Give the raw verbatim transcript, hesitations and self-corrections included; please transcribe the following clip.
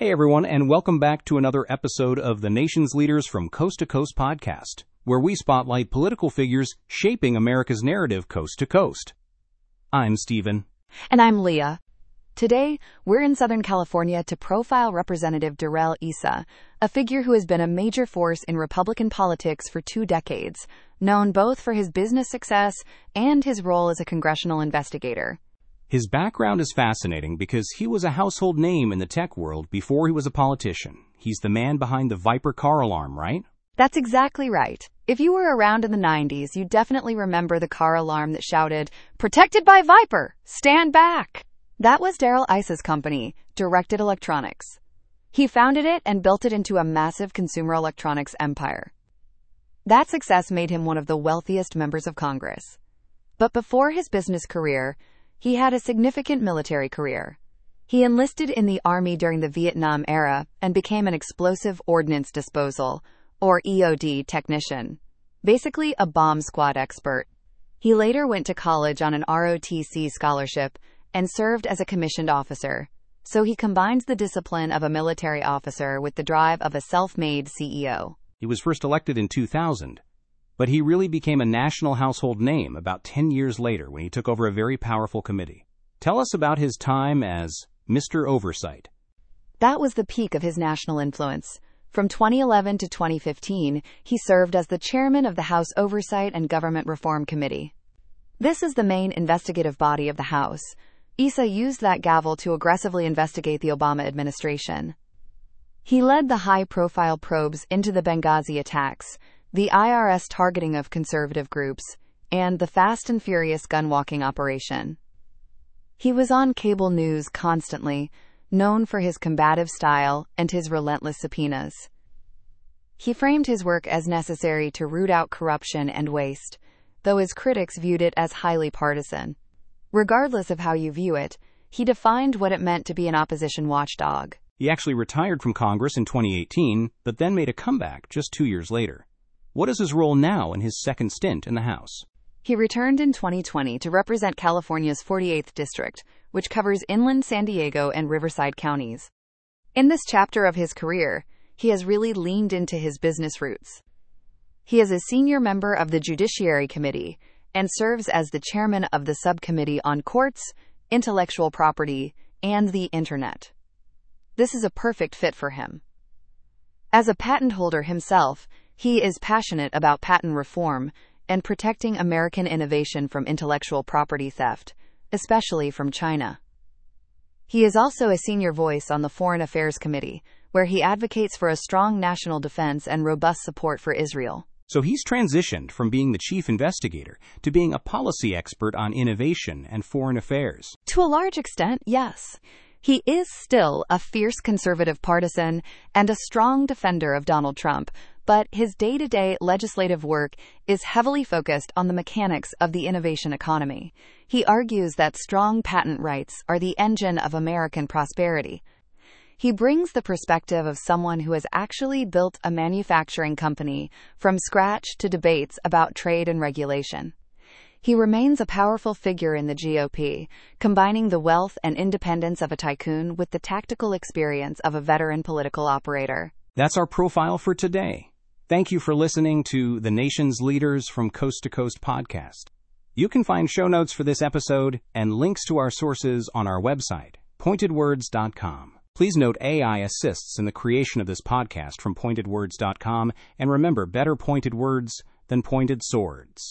Hey everyone, and welcome back to another episode of the Nation's Leaders from Coast to Coast podcast, where we spotlight political figures shaping America's narrative coast to coast. I'm Stephen. And I'm Leah. Today, we're in Southern California to profile Representative Darrell Issa, a figure who has been a major force in Republican politics for two decades, known both for his business success and his role as a congressional investigator. His background is fascinating because he was a household name in the tech world before he was a politician. He's the man behind the Viper car alarm, right? That's exactly right. If you were around in the nineties, you definitely remember the car alarm that shouted, "Protected by Viper! Stand back!" That was Darrell Issa's company, Directed Electronics. He founded it and built it into a massive consumer electronics empire. That success made him one of the wealthiest members of Congress. But before his business career, he had a significant military career. He enlisted in the Army during the Vietnam era and became an explosive ordnance disposal, or E O D, technician, basically a bomb squad expert. He later went to college on an R O T C scholarship and served as a commissioned officer, so he combines the discipline of a military officer with the drive of a self-made C E O. He was first elected in two thousand. But he really became a national household name about ten years later when he took over a very powerful committee. Tell us about his time as Mister Oversight. That was the peak of his national influence. From twenty eleven to twenty fifteen, he served as the chairman of the House Oversight and Government Reform Committee. This is the main investigative body of the House. Issa used that gavel to aggressively investigate the Obama administration. He led the high-profile probes into the Benghazi attacks, the I R S targeting of conservative groups, and the Fast and Furious gunwalking operation. He was on cable news constantly, known for his combative style and his relentless subpoenas. He framed his work as necessary to root out corruption and waste, though his critics viewed it as highly partisan. Regardless of how you view it, he defined what it meant to be an opposition watchdog. He actually retired from Congress in twenty eighteen, but then made a comeback just two years later. What is his role now in his second stint in the House? He returned in twenty twenty to represent California's forty-eighth District, which covers inland San Diego and Riverside counties. In this chapter of his career, he has really leaned into his business roots. He is a senior member of the Judiciary Committee and serves as the chairman of the Subcommittee on Courts, Intellectual Property, and the Internet. This is a perfect fit for him. As a patent holder himself, he is passionate about patent reform and protecting American innovation from intellectual property theft, especially from China. He is also a senior voice on the Foreign Affairs Committee, where he advocates for a strong national defense and robust support for Israel. So he's transitioned from being the chief investigator to being a policy expert on innovation and foreign affairs. To a large extent, yes. He is still a fierce conservative partisan and a strong defender of Donald Trump, but his day-to-day legislative work is heavily focused on the mechanics of the innovation economy. He argues that strong patent rights are the engine of American prosperity. He brings the perspective of someone who has actually built a manufacturing company from scratch to debates about trade and regulation. He remains a powerful figure in the G O P, combining the wealth and independence of a tycoon with the tactical experience of a veteran political operator. That's our profile for today. Thank you for listening to the Nation's Leaders from Coast to Coast podcast. You can find show notes for this episode and links to our sources on our website, pointed words dot com. Please note A I assists in the creation of this podcast from pointed words dot com, and remember, better pointed words than pointed swords.